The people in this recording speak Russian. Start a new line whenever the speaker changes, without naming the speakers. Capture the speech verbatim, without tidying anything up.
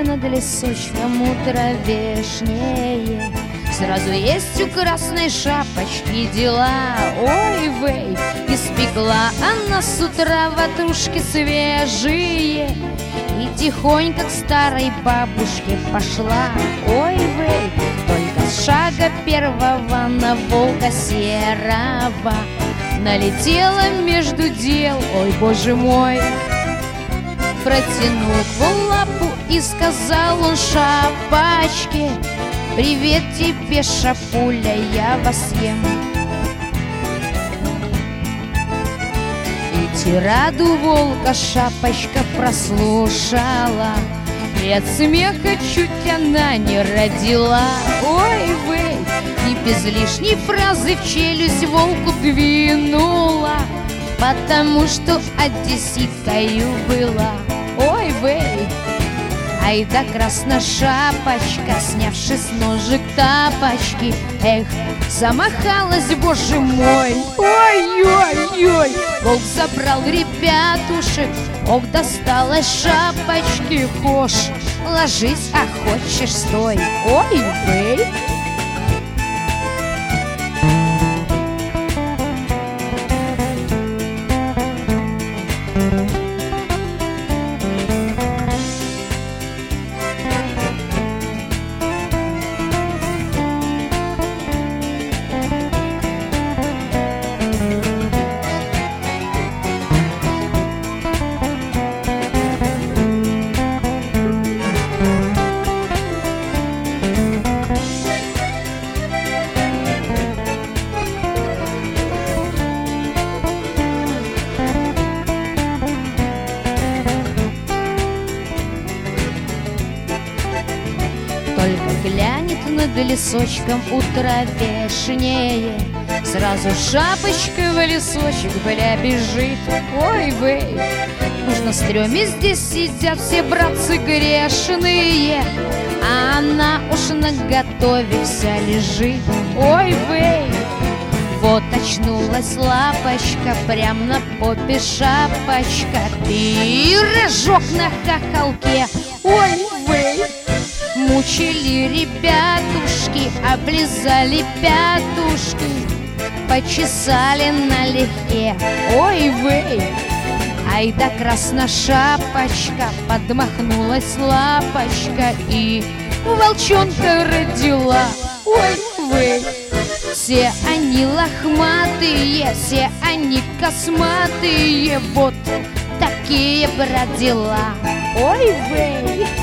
над лесочком утро вешнее. Сразу есть у красной шапочки дела. Ой, вей, испекла она с утра ватрушки свежие и тихонько к старой бабушке пошла. Ой, вей, только с шага первого на волка серого налетела между дел. Ой, боже мой! Протянул вол лапу и сказал он шапочке: привет тебе, шапуля, я вас ем. И тираду волка шапочка прослушала, и от смеха чуть она не родила. Ой, вей, и без лишней фразы в челюсть волку двинула, потому что одесситкою была. Ой, вей, ай да красношапочка, снявши с ножек тапочки, эх, замахалась, боже мой. Ой-ой-ой, волк забрал ребятушек, ох, досталось шапочки. Хошь, ложись, а хочешь стой. Ой, вей. Только глянет над лесочком утро вешнее, сразу шапочка в лесочек, бля, бежит. Ой, вей, уж на стреме здесь сидят все братцы грешные, а она уж наготове вся лежит. Ой, вей, вот очнулась лапочка, прям на попе шапочка, пирожок на хохолке. Ой, вей, мучили ребятушки, облизали пятушки, почесали налегке. Ой, вей, ай да красношапочка, подмахнулась лапочка и волчонка родила. Ой, вей, все они лохматые, все они косматые, вот такие брат дела. Ой, вей.